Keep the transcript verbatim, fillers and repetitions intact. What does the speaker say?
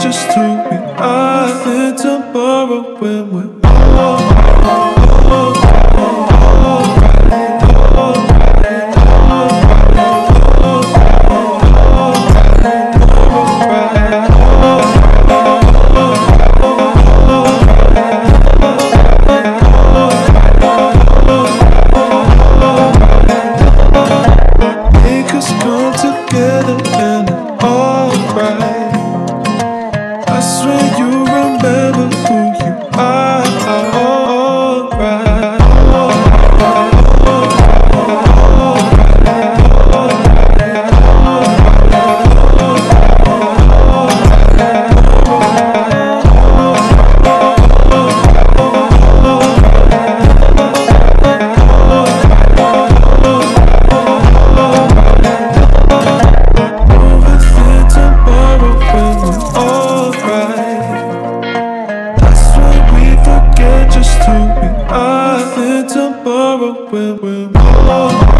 just who we are. Then tomorrow when we're alright. Come together and alright. I swear you remember who you are. Alright. Just who we are. Then tomorrow when we're alone.